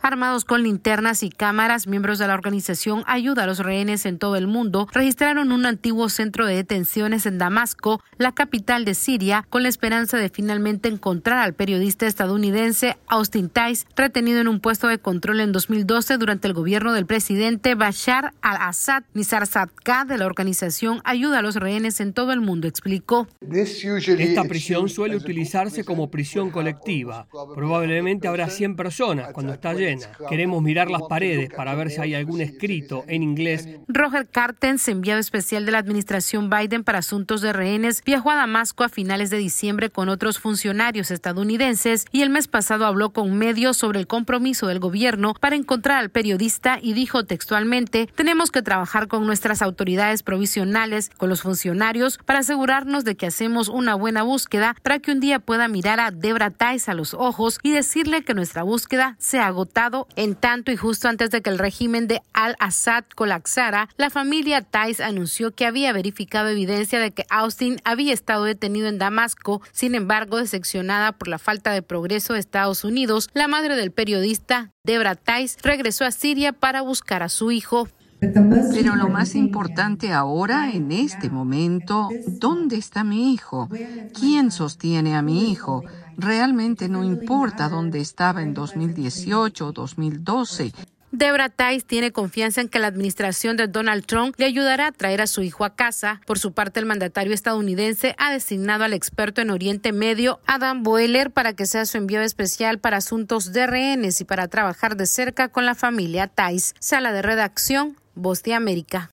Armados con linternas y cámaras, miembros de la organización Ayuda a los Rehenes en todo el mundo registraron un antiguo centro de detenciones en Damasco, la capital de Siria, con la esperanza de finalmente encontrar al periodista estadounidense Austin Tice, retenido en un puesto de control en 2012 durante el gobierno del presidente Bashar al-Assad. Nizar Sadka, de la organización Ayuda a los Rehenes en todo el mundo, explicó: Esta prisión suele utilizarse como prisión colectiva. Probablemente habrá 100 personas cuando está llena. Queremos mirar las paredes para ver si hay algún escrito en inglés. Roger Cartens, enviado especial de la administración Biden para asuntos de rehenes, viajó a Damasco a finales de diciembre con otros funcionarios estadounidenses y el mes pasado habló con medios sobre el compromiso del gobierno para encontrar al periodista y dijo textualmente: tenemos que trabajar con nuestras autoridades provisionales, con los funcionarios, para asegurarnos de que hacemos una buena búsqueda para que un día pueda mirar a Deborah Tice a los ojos y decirle que nuestra búsqueda se ha agotado. En tanto, y justo antes de que el régimen de al-Assad colapsara, la familia Tice anunció que había verificado evidencia de que Austin había estado detenido en Damasco. Sin embargo, decepcionada por la falta de progreso de Estados Unidos, la madre del periodista, Deborah Tice, regresó a Siria para buscar a su hijo. Pero lo más importante ahora, en este momento, ¿dónde está mi hijo? ¿Quién sostiene a mi hijo? Realmente no importa dónde estaba en 2018 o 2012. Deborah Tice tiene confianza en que la administración de Donald Trump le ayudará a traer a su hijo a casa. Por su parte, el mandatario estadounidense ha designado al experto en Oriente Medio, Adam Boehler, para que sea su enviado especial para asuntos de rehenes y para trabajar de cerca con la familia Tice. Sala de redacción, Voz de América.